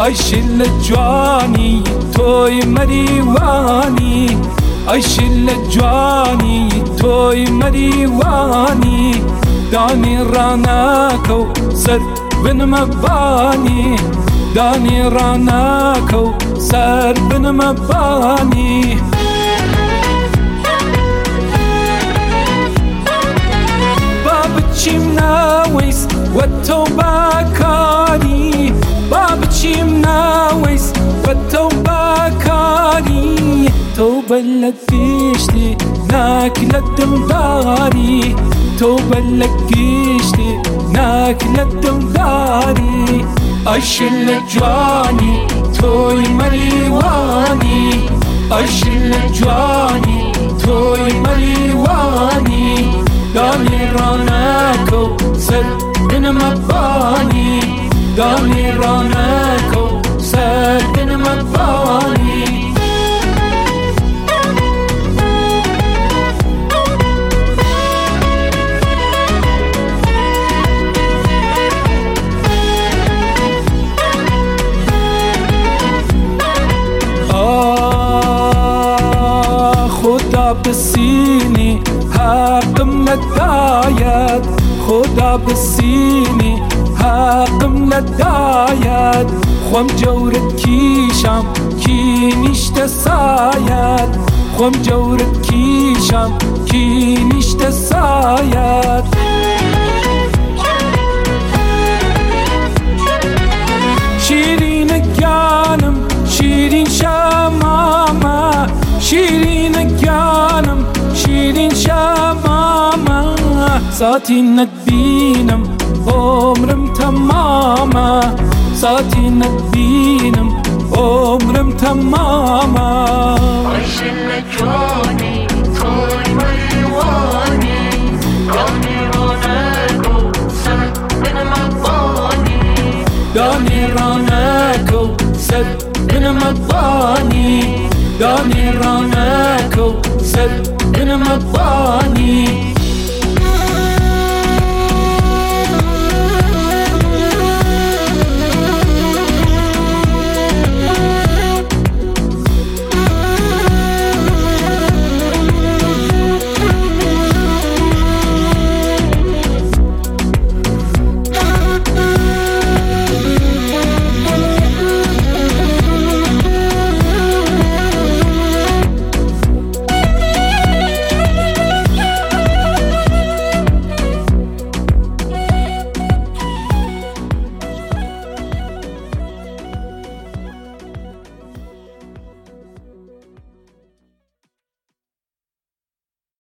ای شل جوانی توی مریوانی، ای شل جوانی توی مریوانی، دانی راناکو سر بن مبانی، دانی راناکو سر بن مبانی. بابچیم ناویس و تو باکاری، بابچیم ناویس و تو باکاری، تو بلگیشتی ناکل دمداری، تو بلگیشتی ناکل دمداری. ای شل جوانی توی مریوانی، ای شل جوانی توی مریوانی، دانی راناکو سر بن مبانی، دانی راناکو سر بن مبانی. خدا بسینی حقم نداید، خدا بسینی حقم نداید، خوام جورت کیشم کی نیشت ساید، خوام جورت کیشم کی نیشت ساید. شیرین گانم شیرین شمامه، شیرین گانم شیرین شمامه، ساتی نبینم عمرم تمامه، ساتی نبینم عمرم تمامه. ای شل جوانی توی مریوانی، دانی راناکو سر بن مبانی، دانی راناکو سر بن مبانی، دانی راناکو سر بن مبانی.